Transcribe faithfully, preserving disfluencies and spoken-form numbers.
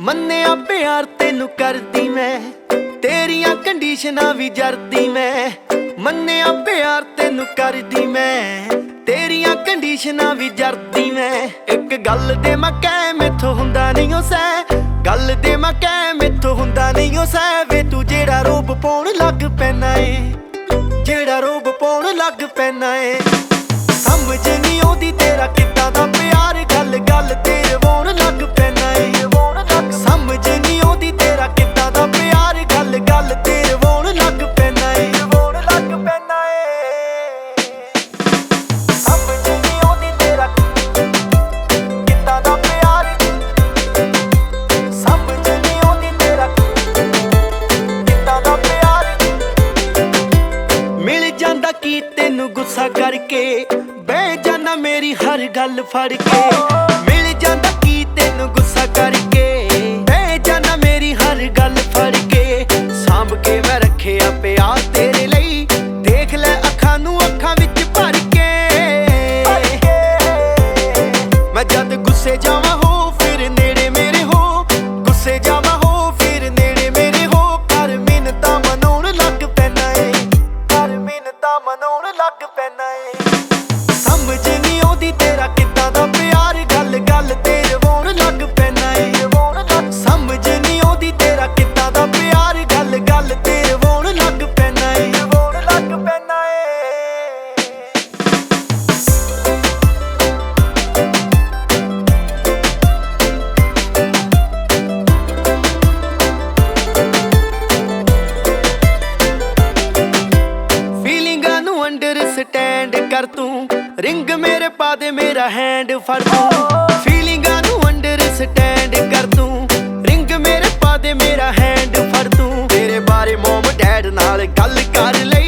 ਮੰਨਿਆ ਪਿਆਰ ਤੈਨੂੰ ਕਰਦੀ ਮੈਂ, ਤੇਰੀਆਂ ਕੰਡੀਸ਼ਨਾਂ ਵੀ ਜਰਦੀ ਮੈਂ। ਮੰਨਿਆ ਪਿਆਰ ਤੈਨੂੰ ਕਰਦੀ ਮੈਂ, ਤੇਰੀਆਂ ਕੰਡੀਸ਼ਨਾਂ ਵੀ ਜਰਦੀ ਮੈਂ। ਇੱਕ ਗੱਲ ਦੇ ਮੈਂ ਕਹਿ ਮੈਥੋਂ ਹੁੰਦਾ ਨਹੀਂ ਓ ਸਹਿ, ਗੱਲ ਦੇ ਮੈਂ ਕਹਿ ਮੈਥੋਂ ਹੁੰਦਾ ਨਹੀਂ ਓ ਸਹਿ। ਵੇ ਤੂੰ ਜਿਹੜਾ ਰੋਬ ਪਾਉਣ ਲੱਗ ਪੈਣਾ ਏ, ਜਿਹੜਾ ਰੋਬ ਪਾਉਣ ਲੱਗ ਪੈਣਾ ਏ। ਸਮਝ ਨਹੀਂ ਆਉਂਦੀ ਤੇਰਾ ਕਿੱਦਾਂ ਦਾ ਪਿਆਰ, ਗੱਲ ਗੱਲ ਤੇ ਰਵਾਉਣ ਲੱਗ ਪੈਣਾ ਏ। ਸਮਝ ਨਹੀਂ ਆਉਂਦੀ ਤੇਰਾ ਕਿੱਦਾਂ ਦਾ ਪਿਆਰ, ਗੱਲ ਗੱਲ ਤੇ ਰਵਾਉਣ ਲੱਗ ਪੈਣਾ ਏ। ਰਵਾਉਣ ਲੱਗ ਪੈਣਾ ਏ। ਸਮਝ ਨਹੀਂ ਆਉਂਦੀ ਤੇਰਾ ਕਿੱਦਾਂ ਦਾ ਪਿਆਰ, ਸਮਝ ਨਹੀਂ ਆਉਂਦੀ ਤੇਰਾ ਕਿੱਦਾਂ ਦਾ ਪਿਆਰ। ਮਿਲ ਜਾਂਦਾ ਕੀ ਤੈਨੂੰ ਗੁੱਸਾ ਕਰਕੇ, ਬਹਿ ਜਾਨਾ ਮੇਰੀ ਹਰ ਗੱਲ ਫੜ ਕੇ। ਮਿਲ ਜਾਂਦਾ ਕੀ ਤੈਨੂੰ ਗੁੱਸਾ ਕਰਕੇ, ਬਹਿ ਜਾਨਾ ਮੇਰੀ ਹਰ ਗੱਲ ਫੜ ਕੇ। ਸਾਂਭ ਕੇ ਮੈਂ ਰੱਖਿਆ ਪਿਆਰ ਤੇਰੇ ਲਈ, ਦੇਖ ਲੈ ਅੱਖਾਂ ਨੂੰ ਅੱਖਾਂ ਵਿੱਚ ਭਰ ਕੇ। ਮੈਂ ਜਦ ਗੁੱਸੇ ਜਾਵਾਂ ਹੋ ਫਿਰ ਨੇੜੇ ਮੇਰੇ ਹੋ, ਗੁੱਸੇ ਜਾਵਾਂ ਹੋ ਫਿਰ ਨੇੜੇ ਮੇਰੇ ਹੋ। ਕਰ ਮਿੰਨਤਾਂ ਮਨਾਉਣ ਲੱਗ ਪੈਣਾ ਏ, ਕਰ ਮਿੰਨਤਾਂ ਮਨਾਉਣ ਲੱਗ ਪੈਣਾ ਏ। ਸਮਝ ਨਹੀਂ ਆਉਂਦੀ ਤੇਰਾ ਕਿੱਦਾਂ ਦਾ ਪਿਆਰ, ਗੱਲ ਗੱਲ ਤੇ ਰਵਾਉਣ ਲੱਗ ਪੈਣਾ ਏ। ਸਮਝ ਨਹੀਂ ਆਉਂਦੀ ਤੇਰਾ ਕਿੱਦਾਂ ਦਾ ਪਿਆਰ, ਗੱਲ ਗੱਲ ਤੇ ਰਵਾਉਣ ਲੱਗ ਪੈਣਾ ਏ। ਰਵਾਉਣ ਲੱਗ ਪੈਣਾ ਏ। ਫੀਲਿੰਗਾਂ ਨੂੰ ਅੰਡਰਸਟੈਂਡ ਕਰ ਤੂੰ, ਰਿੰਗ ਮੇਰੇ ਪਾ ਦੇ ਮੇਰਾ ਹੈਂਡ ਫੜ ਤੂੰ। ਫੀਲਿੰਗਾਂ ਨੂੰ ਅੰਡਰਸਟੈਂਡ ਕਰ ਤੂੰ, ਰਿੰਗ ਮੇਰੇ ਪਾ ਦੇ ਮੇਰਾ ਹੈਂਡ ਫੜ ਤੂੰ। ਤੇਰੇ ਬਾਰੇ ਮੋਮ ਡੈਡ ਨਾਲ ਗੱਲ ਕਰ ਲਈ,